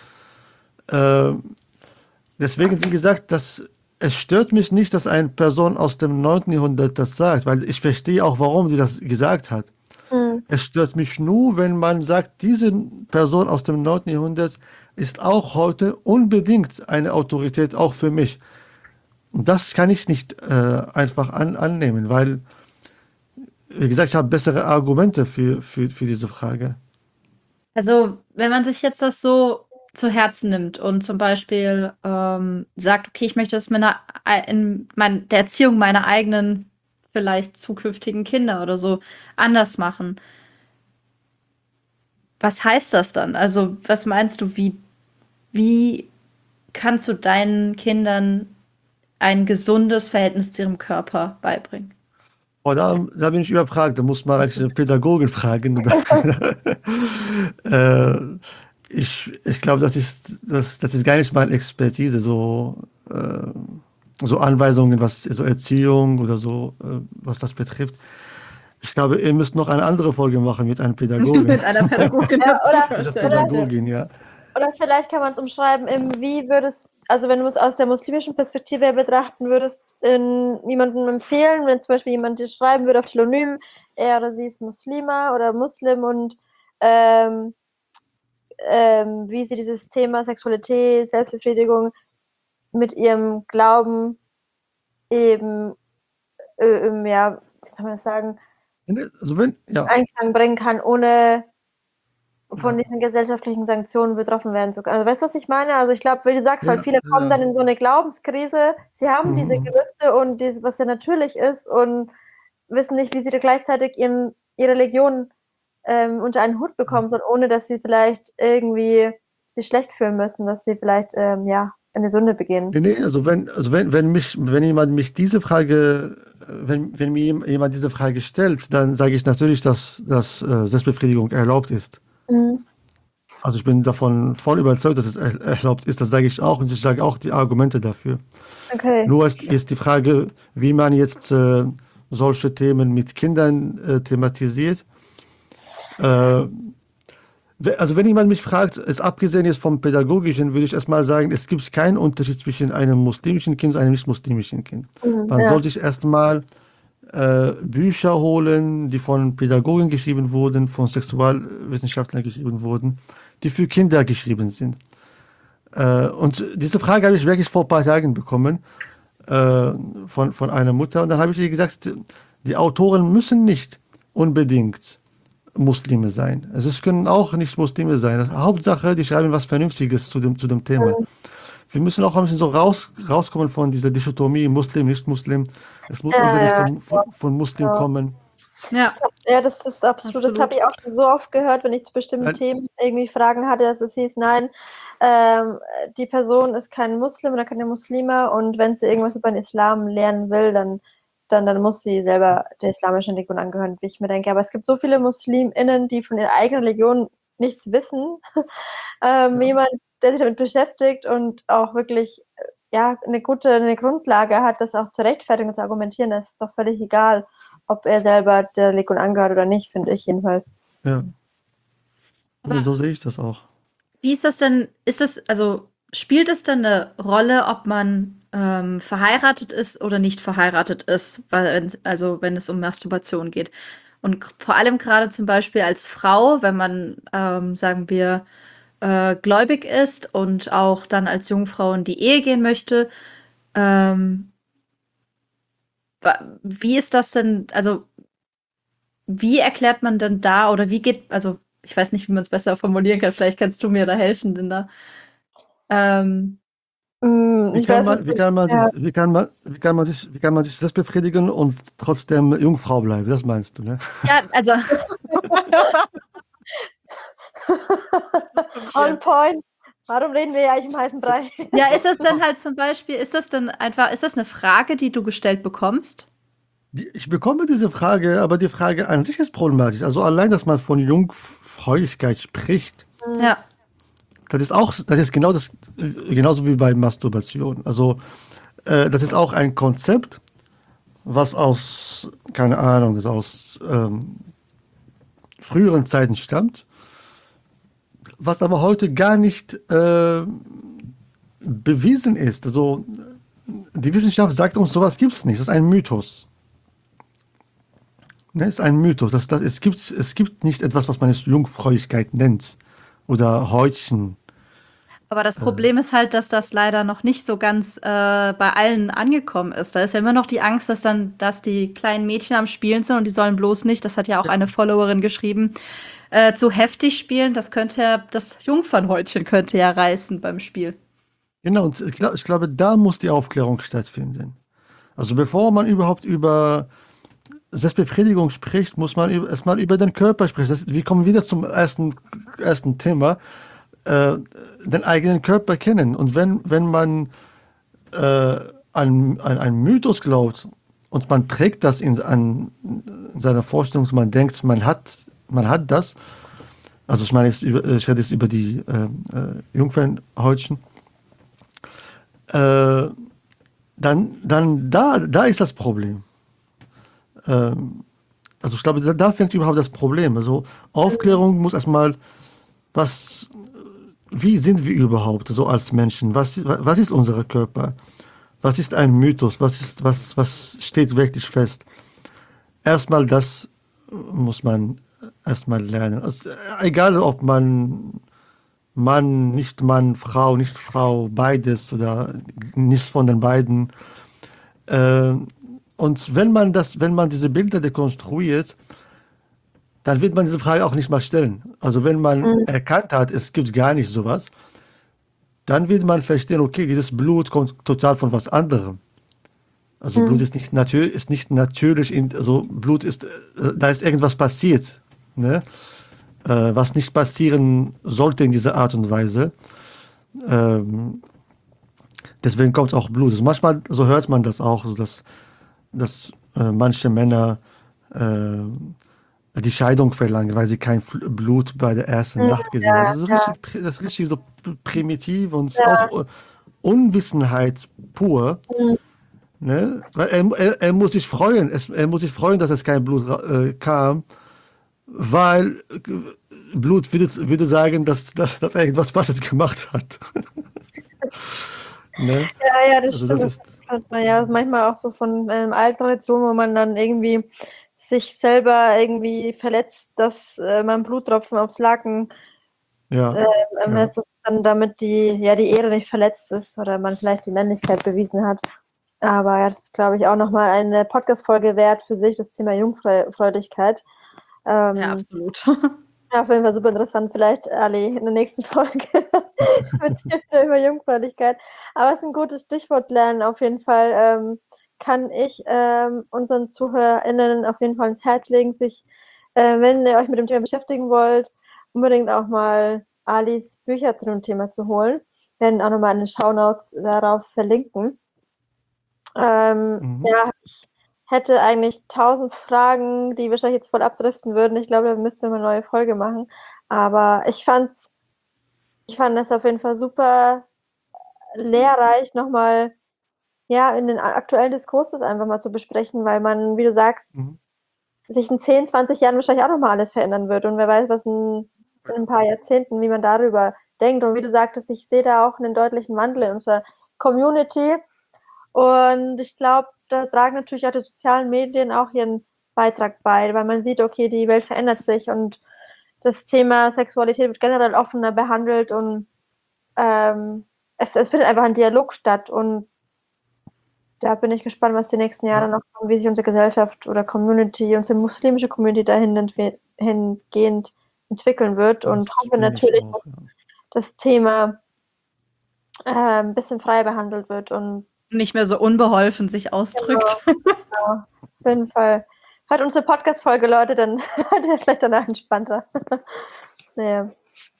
Deswegen, wie gesagt, es stört mich nicht, dass eine Person aus dem 9. Jahrhundert das sagt, weil ich verstehe auch, warum sie das gesagt hat. Es stört mich nur, wenn man sagt, diese Person aus dem 9. Jahrhundert ist auch heute unbedingt eine Autorität, auch für mich. Und das kann ich nicht einfach annehmen, weil, wie gesagt, ich habe bessere Argumente für diese Frage. Also, wenn man sich jetzt das so zu Herzen nimmt und zum Beispiel sagt, okay, ich möchte das in der Erziehung meiner eigenen, vielleicht zukünftigen Kinder oder so anders machen. Was heißt das dann? Also, was meinst du, wie kannst du deinen Kindern ein gesundes Verhältnis zu ihrem Körper beibringen? Oh, da bin ich überfragt, da muss man eigentlich eine Pädagogin fragen. Ich glaube, das ist gar nicht meine Expertise, so Anweisungen, was so Erziehung oder so, was das betrifft. Ich glaube, ihr müsst noch eine andere Folge machen mit einem Pädagogen. Mit einer Pädagogin. Ja, Oder Pädagogin, ja. Oder vielleicht kann man es umschreiben, also wenn du es aus der muslimischen Perspektive betrachten würdest, jemandem empfehlen, wenn zum Beispiel jemand dir schreiben würde auf Telonym, er oder sie ist Muslima oder Muslim und wie sie dieses Thema Sexualität, Selbstbefriedigung mit ihrem Glauben eben, ja, wie soll man das sagen, Also Einklang bringen kann, ohne von diesen gesellschaftlichen Sanktionen betroffen werden zu können. Also weißt du, was ich meine? Also ich glaube, wie du sagst, weil viele kommen dann in so eine Glaubenskrise, sie haben diese Gelüste und was ja natürlich ist und wissen nicht, wie sie da gleichzeitig ihre Religion unter einen Hut bekommen sollen, ohne dass sie vielleicht irgendwie sich schlecht fühlen müssen, dass sie vielleicht eine Sünde begehen. Nee, also wenn jemand mich diese Frage, wenn mir jemand diese Frage stellt, dann sage ich natürlich, dass Selbstbefriedigung erlaubt ist. Also ich bin davon voll überzeugt, dass es erlaubt ist. Das sage ich auch und ich sage auch die Argumente dafür. Okay. Nur ist die Frage, wie man jetzt solche Themen mit Kindern thematisiert. Also wenn jemand mich fragt, abgesehen jetzt vom Pädagogischen, würde ich erstmal sagen, es gibt keinen Unterschied zwischen einem muslimischen Kind und einem nicht-muslimischen Kind. Man soll sich erstmal Bücher holen, die von Pädagogen geschrieben wurden, von Sexualwissenschaftlern geschrieben wurden, die für Kinder geschrieben sind. Und diese Frage habe ich wirklich vor ein paar Tagen bekommen. von einer Mutter. Und dann habe ich ihr gesagt, die Autoren müssen nicht unbedingt Muslime sein. Also es können auch nicht Muslime sein. Hauptsache, die schreiben was Vernünftiges zu dem Thema. Wir müssen auch ein bisschen so rauskommen von dieser Dichotomie Muslim, nicht Muslim. Es muss unbedingt von Muslim Ja. kommen. Ja, Ja, das ist absolut. Das Absolut. habe ich auch schon so oft gehört, wenn ich zu bestimmten Weil- Themen irgendwie Fragen hatte, dass es hieß, nein, die Person ist kein Muslim oder keine Muslime und wenn sie irgendwas über den Islam lernen will, dann muss sie selber der islamischen Religion angehören, wie ich mir denke. Aber es gibt so viele MuslimInnen, die von ihrer eigenen Religion nichts wissen. Jemand, der sich damit beschäftigt und auch wirklich eine Grundlage hat, das auch zu rechtfertigen und zu argumentieren, das ist doch völlig egal, ob er selber der Religion angehört oder nicht, finde ich jedenfalls. Ja. Also so sehe ich das auch. Wie ist das denn? Spielt es denn eine Rolle, ob man verheiratet ist oder nicht verheiratet ist, wenn es um Masturbation geht? Und vor allem gerade zum Beispiel als Frau, wenn man, sagen wir, gläubig ist und auch dann als Jungfrau in die Ehe gehen möchte, wie ist das denn, also wie erklärt man denn da oder ich weiß nicht, wie man es besser formulieren kann, vielleicht kannst du mir da helfen, Linda. Wie Ich kann weiß man, wie kann man, wie kann man sich selbst befriedigen und trotzdem Jungfrau bleiben? Das meinst du, ne? Ja, also On point. Warum reden wir ja eigentlich im heißen Brei? ja, ist das dann halt zum Beispiel, ist das eine Frage, die du gestellt bekommst? Ich bekomme diese Frage, aber die Frage an sich ist problematisch. Also allein, dass man von Jungfräulichkeit spricht, Ja. das ist genauso wie bei Masturbation. Also das ist auch ein Konzept, was keine Ahnung, das aus früheren Zeiten stammt, was aber heute gar nicht bewiesen ist. Also die Wissenschaft sagt uns, sowas gibt es nicht. Das ist ein Mythos. Ne, ist ein Mythos. Es gibt nicht etwas, was man jetzt Jungfräulichkeit nennt oder Häutchen. Aber das Problem ist halt, dass das leider noch nicht so ganz bei allen angekommen ist. Da ist ja immer noch die Angst, dass die kleinen Mädchen am Spielen sind und die sollen bloß nicht, das hat ja auch eine Followerin geschrieben, zu heftig spielen. Das Jungfernhäutchen könnte ja reißen beim Spiel. Genau, und ich glaube, da muss die Aufklärung stattfinden. Also bevor man überhaupt über Selbstbefriedigung spricht, muss man erstmal über den Körper sprechen. Wir kommen wieder zum ersten Thema, den eigenen Körper kennen. Und wenn man an einen Mythos glaubt und man trägt das in seiner Vorstellung, man denkt, man hat das, also ich meine, ich rede jetzt über die Jungfernhäutchen, dann da ist das Problem. Also ich glaube, da fängt überhaupt das Problem. Also Aufklärung muss erstmal, wie sind wir überhaupt so als Menschen? Was ist unser Körper? Was ist ein Mythos? Was steht wirklich fest? Erstmal das muss man erstmal lernen. Also, egal ob Mann, nicht Mann, Frau, nicht Frau, beides oder nichts von den beiden. Und wenn man diese Bilder dekonstruiert, dann wird man diese Frage auch nicht mal stellen. Also wenn man erkannt hat, es gibt gar nicht sowas, dann wird man verstehen, okay, dieses Blut kommt total von was anderem. Also Blut ist nicht natürlich, also Blut ist, da ist irgendwas passiert, ne? Was nicht passieren sollte in dieser Art und Weise. Deswegen kommt auch Blut. Also manchmal, so hört man das auch, so dass manche Männer die Scheidung verlangen, weil sie kein Blut bei der ersten Nacht gesehen haben. Das ist richtig so primitiv und auch Unwissenheit pur. Ne? Weil er muss sich freuen. Er muss sich freuen, dass es kein Blut kam, weil Blut würde sagen, dass er irgendwas Falsches gemacht hat. Ne? Ja, das Also stimmt. das Das ist, hat man ja manchmal auch so von alten Traditionen, wo man dann irgendwie sich selber irgendwie verletzt, dass man Bluttropfen aufs Laken ja. lässt, dann damit die Ehre nicht verletzt ist oder man vielleicht die Männlichkeit bewiesen hat. Aber ja, das ist, glaube ich, auch nochmal eine Podcast-Folge wert für sich, das Thema Jungfräulichkeit. Ja, absolut. Ja, auf jeden Fall super interessant. Vielleicht, Ali, in der nächsten Folge mit dir wieder über Jungfräulichkeit. Aber es ist ein gutes Stichwort lernen. Auf jeden Fall kann ich unseren ZuhörerInnen auf jeden Fall ins Herz legen, sich, wenn ihr euch mit dem Thema beschäftigen wollt, unbedingt auch mal Alis Bücher zu dem Thema zu holen. Wir werden auch nochmal in den Shownotes darauf verlinken. Ja, ich hätte eigentlich 1000 Fragen, die wahrscheinlich jetzt voll abdriften würden. Ich glaube, da müssten wir mal eine neue Folge machen. Aber ich fand das auf jeden Fall super lehrreich, nochmal ja, in den aktuellen Diskurs das einfach mal zu besprechen, weil man, wie du sagst, sich in 10, 20 Jahren wahrscheinlich auch nochmal alles verändern wird. Und wer weiß, was in ein paar Jahrzehnten, wie man darüber denkt. Und wie du sagtest, ich sehe da auch einen deutlichen Wandel in unserer Community. Und ich glaube, da tragen natürlich auch die sozialen Medien auch ihren Beitrag bei, weil man sieht, okay, die Welt verändert sich und das Thema Sexualität wird generell offener behandelt und es findet einfach ein Dialog statt. Und da bin ich gespannt, was die nächsten Jahre noch kommen, wie sich unsere Gesellschaft oder Community, unsere muslimische Community hingehend entwickeln wird. Und hoffe natürlich, auch, dass das Thema ein bisschen freier behandelt wird und Nicht mehr so unbeholfen sich ausdrückt. genau, auf jeden Fall. Hört unsere Podcast-Folge, Leute, dann seid ihr vielleicht danach entspannter. Naja.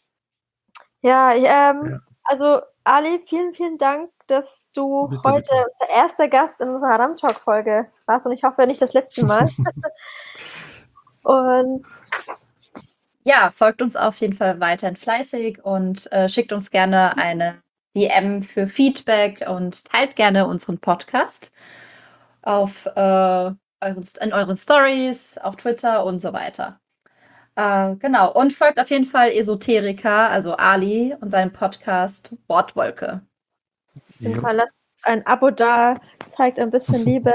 Ja, also Ali, vielen, vielen Dank, dass du Bitte, heute bitte. unser erster Gast in unserer Haram-Talk-Folge warst und ich hoffe nicht das letzte Mal. Und Ja, folgt uns auf jeden Fall weiterhin fleißig und schickt uns gerne eine DM für Feedback und teilt gerne unseren Podcast in euren Stories, auf Twitter und so weiter. Genau. Und folgt auf jeden Fall Esoterica, also Ali und seinem Podcast Wortwolke. auf jeden Fall lasst ein Abo da, zeigt ein bisschen Liebe.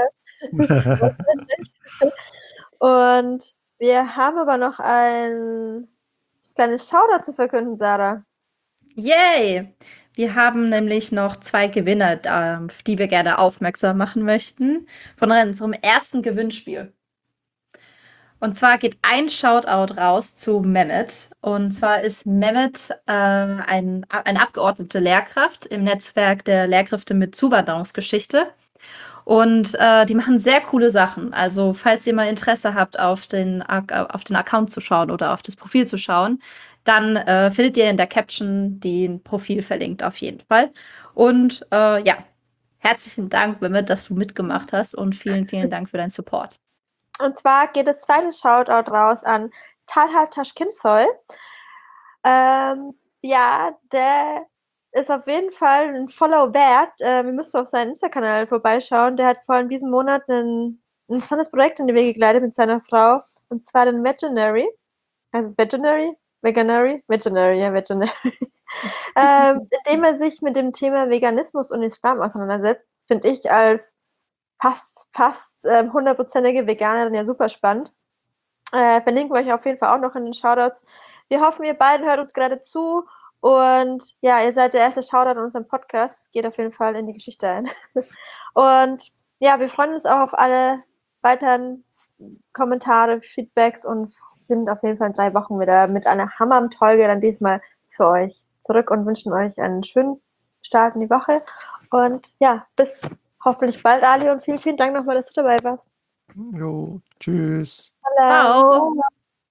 Und wir haben aber noch ein kleines Shoutout zu verkünden, Sarah. Yay! Wir haben nämlich noch 2 Gewinner, auf die wir gerne aufmerksam machen möchten, von unserem ersten Gewinnspiel. Und zwar geht ein Shoutout raus zu Mehmet. Und zwar ist Mehmet eine abgeordnete Lehrkraft im Netzwerk der Lehrkräfte mit Zuwanderungsgeschichte. Und die machen sehr coole Sachen. Also falls ihr mal Interesse habt, auf den Account zu schauen oder auf das Profil zu schauen, dann findet ihr in der Caption den Profil verlinkt auf jeden Fall. Und ja, herzlichen Dank, Mehmet, dass du mitgemacht hast und vielen, vielen Dank für deinen Support. Und zwar geht das zweite Shoutout raus an Talha Taschkimsoy. Ja, der ist auf jeden Fall ein Follow wert. Wir müssen auf seinen Insta-Kanal vorbeischauen. Der hat vor allem diesen Monat ein interessantes Projekt in die Wege geleitet mit seiner Frau. Und zwar den Veganary. Heißt es Veganary? Veganary? Veganary, ja, Veganary. Indem er sich mit dem Thema Veganismus und Islam auseinandersetzt, finde ich als fast 100%ige Veganerin ja super spannend. Verlinken wir euch auf jeden Fall auch noch in den Shoutouts. Wir hoffen, ihr beiden hört uns gerade zu und ja, ihr seid der erste Shoutout in unserem Podcast. Geht auf jeden Fall in die Geschichte ein. Und ja, wir freuen uns auch auf alle weiteren Kommentare, Feedbacks und sind auf jeden Fall in 3 Wochen wieder mit einer Hammam-Folge dann diesmal für euch zurück und wünschen euch einen schönen Start in die Woche. Und ja, bis hoffentlich bald, Ali, und vielen, vielen Dank nochmal, dass du dabei warst. Jo, tschüss. Ciao.